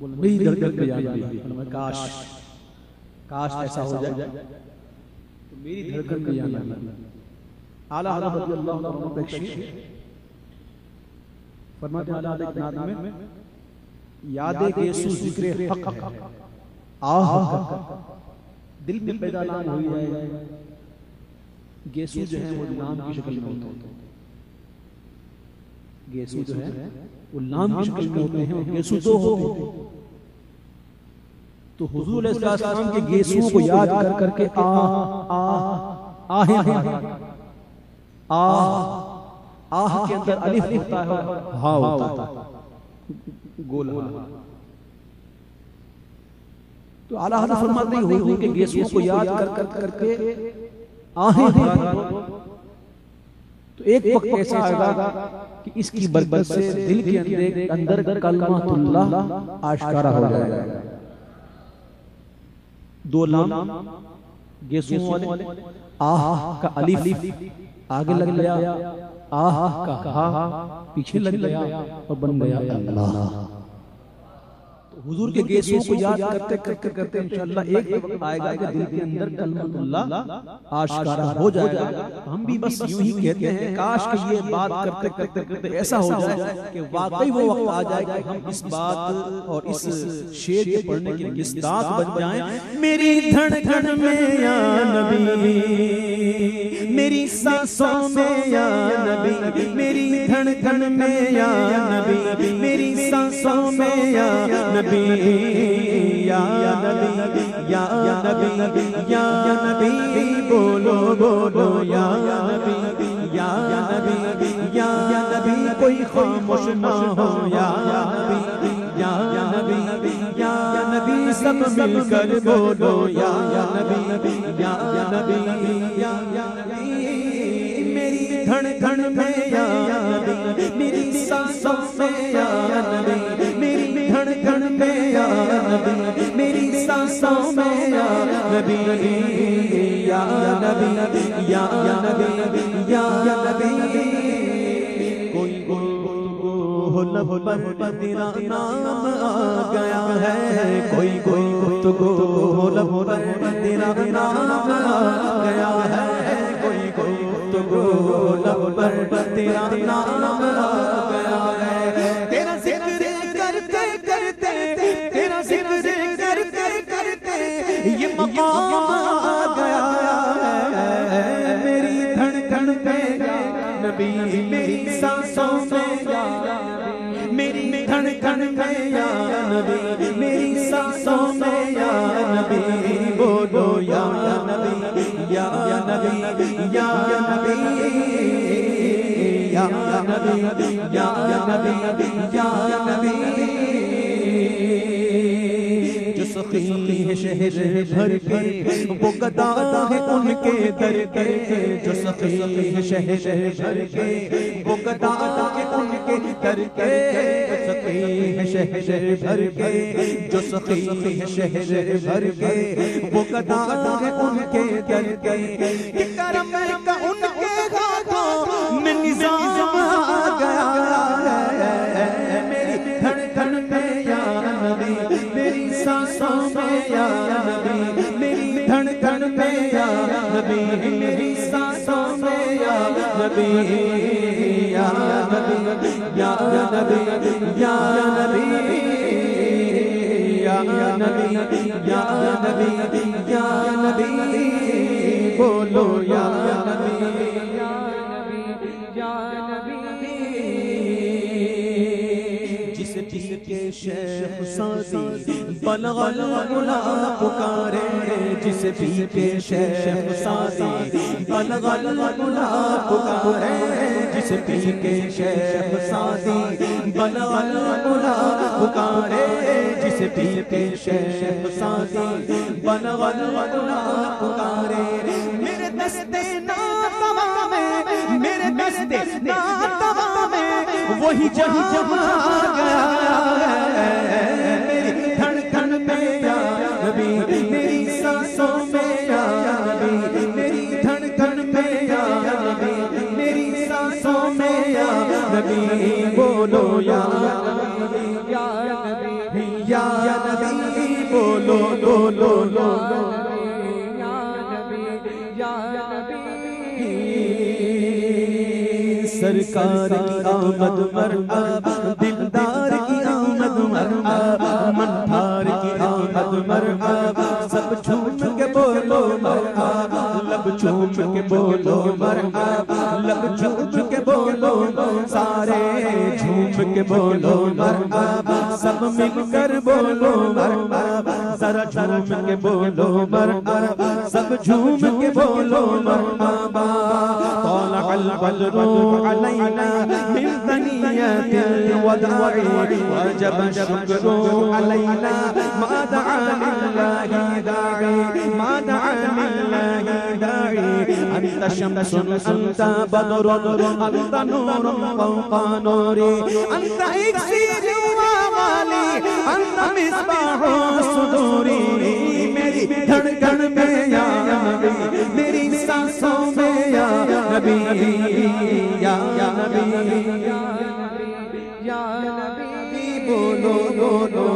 بولے میری دھڑکن پہ یا نبی، کاش کاش ایسا ہو جائے تو میری دھڑکن پہ یا نبی۔ اعلیٰ حضرت رضی اللہ عنہ کا ایک شعر فرماتے ہیں اعلیٰ حضرت ایک نعت میں، یاد گیسو ذکر حق ہے آہ دل میں پیدا نام ہوئی ہے۔ گیسو جو ہے وہ نام کی شکل میں ہوتے ہیں، گیسو جو ہے وہ نام کی شکل میں ہوتے ہیں، اور گیسو دو ہوتے ہیں۔ تو حضور علیہ السلام کے گیسوؤں کو یاد کر کر کے آہ کے اندر الف ہوتا ہے، ہا ہوتا ہے، گول ہا۔ تو اعلیٰ حضرت فرماتے ہیں حضور کے گیسوؤں کو یاد کر کر کے آہیں تو ایک وقت ایسا آئے گا کہ اس کی برکت سے دل کے اندر کلمۃ اللہ آشکارا ہو جائے گا۔ دو لام گیسوؤں والے، آہ کا الف آگے لگ گیا، آہ کا ہا پیچھے لگ گیا اور بن گیا اللہ۔ حضور کے گیسوؤں کو یاد کرتے کرتے کرتے انشاءاللہ ایک وقت آئے گا کہ دل کے اندر کلمۃ اللہ آشکارا ہو جائے گا۔ ہم بھی بس یوں ہی کہتے ہیں کاش کہ یہ بات کرتے کرتے کرتے ایسا ہو جائے کہ واقعی وہ وقت آ جائے کہ ہم اس بات اور اس شعر کے پڑھنے کے مصداق بن جائیں۔ میری دھڑکن میں یا نبی، میری سانسوں میں یا نبی، میری دھڑکن میں یا نبی، میری سانسوں میں یا نبی، یا نبی یا نبی یا نبی، بولو بولو یا نبی یا نبی یا نبی، کوئی خاموش نہ ہو یا نبی یا نبی یا نبی، سب مل کر بولو یا نبی یا نبی یا نبی، میری دھڑکن میں یا نبی، میری سانسوں میں یا نبی، میری دھڑکن میں یا نبی، میری سانسوں میں یا نبی یا نبی یا نبی یا نبی، کوئی لب پر تیرا نام آ گیا ہے، کوئی گفتگو لب پر تیرا نام آ گیا ہے، کوئی گفتگو لب پر تیرا نام آ گیا ہے، تیرا ذکر کرتے کرتے، تیرا ذکر کرتے کرتے یہ مقام آ گیا ہے، میری دھڑکن پہ یا نبی، میری سانسوں میں یا نبی، میری دھڑکن میں یا نبی، میری سانسوں میں یا نبی، بولو یا نبی یا نبی یا نبی یا نبی یا نبی یا نبی، جو سخی ہے شہر بھر کے وہ گدا ہے ان کے در کے، جو سخی ہے شہر بھر کے وہ گدا ہے ان کے در کے، جو سخی ہے شہر بھر کے، جو سخی ہے شہر بھر کے وہ گدا ہے ان کے در کے، کہ کرم کا ان کے ہاتھوں میں نظام آ گیا ہے، میری دھڑکن میں یا نبی، میری سانسوں میں یا نبی، میری دھڑکن میں یا نبی، میری سانسوں میں یا نبی یا نبی یا نبی یا نبی یا نبی یا نبی یا نبی، بولو یا نبی یا نبی یا نبی، جس کے شیخ سعدی بلغ العلا پکارے، جس کے شیخ سعدی بلغ العلا پکارے، جس کے شیخ سعدی بلغ العلا پکارے، جس کے شیخ سعدی بلغ العلا پکارے، میرے دستے ناتواں میں، میرے دستے ناتواں میں وہی جہاں آ گیا ہے، میری دھڑکن میں یا نبی، میری سانسوں میں یا نبی، میری دھڑکن میں یا نبی، میری سانسوں میں یا نبی، بولو یا نبی یا نبی یا نبی بولو بولو بولو یا نبی یا نبی سرکار کی آمد مرحبا دلدار کی آمد مرحبا منتھار کی آمد مرحبا سب جھوم کے بولو مرحبا لب جھوم کے بولو مرحبا لب جھوم کے بولو سارے جھوم کے بولو مرحبا سب مل کر بولو مرحبا ذرا جھوم کے بولو مرحبا سب جھوم کے بولو مرحبا طلع البدر علينا من ثنيات الوداع وجب الشكر علينا ما دعا لله داعي ما دعا لله داعي أنت شمس أنت بدر أنت نور فوق نوري أنت إكسير وغالي أنت مصباح صدوري میری دھڑکن میں یا نبی میری سانسوں میں یا نبی یا نبی یا نبی بولو بولو